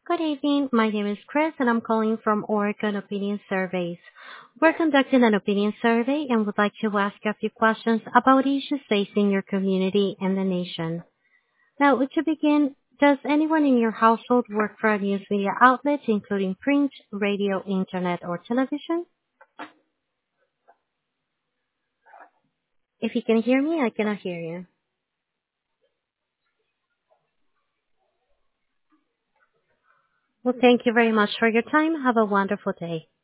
Good evening. My name is Chris, and I'm calling from Oregon Opinion Surveys. We're conducting an opinion survey and would like to ask a few questions about issues facing your community and the nation. Now, to begin, does anyone in your household work for a news media outlet, including print, radio, internet, or television? If you can hear me, I cannot hear you. Well, thank you very much for your time. Have a wonderful day.